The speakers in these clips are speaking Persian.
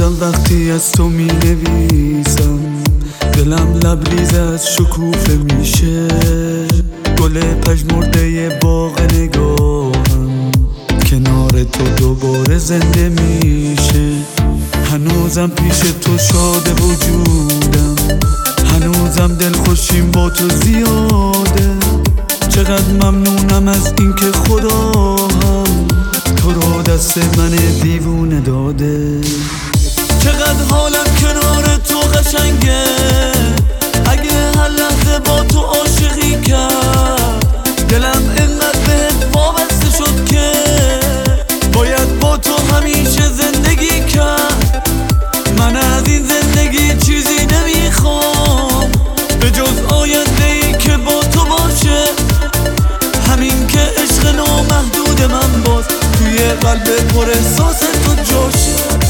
دلم وقتی از تو می نویسم، دلم لبریز از شکوفه میشه. گل پژمرده باغ نگاهم کنار تو دوباره زنده میشه. هنوزم پیش تو شاده وجودم، هنوزم دلخوشیم با تو زیاده. چقدر ممنونم از اینکه خدا هم تو رو دست من دیوونه داده. چقدر حالم کنار تو قشنگه، اگه هر لحظه با تو عاشقی کرد. دلم اینقدر بهت وابسته شد که باید با تو همیشه زندگی کرد. من از این زندگی چیزی نمیخوام به جز آینده‌ای که با تو باشه. همین که عشق نامحدود من باز توی قلب پر احساس تو جاشه.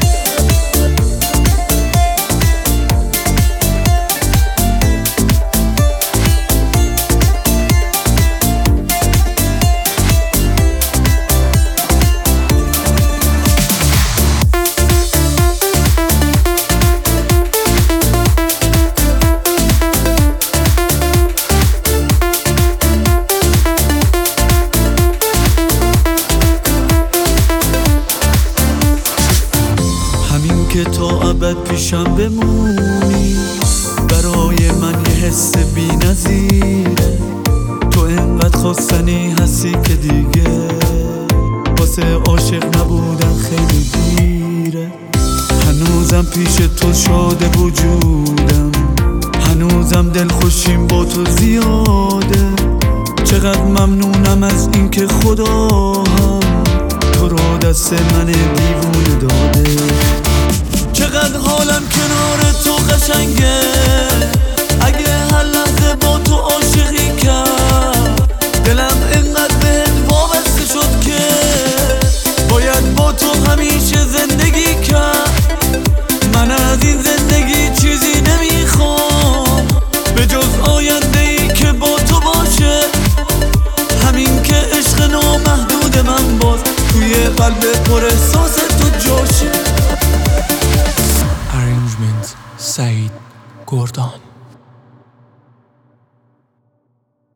که تا ابد پیشم بمونی برای من یه حس بی نظیره. تو اینقدر خواستنی هستی که دیگه واسه عاشق نبودن خیلی دیره. هنوزم پیش تو شاده وجودم، هنوزم دلخوشیم با تو زیاده. چقدر ممنونم از اینکه خدا هم تو رو دست من دیوونه داده. چقدر حالم کنار تو قشنگه، اگه هر لحظه با تو عاشقی کرد. دلم اینقدر بهت وابسته شد که باید با تو همیشه زندگی کرد. من از این زندگی چیزی نمیخوام به جز آینده‌ای که با تو باشه. همین که عشق نامحدود من باز توی قلب پر احساس تو جاشه. Arrangement Said Gordon.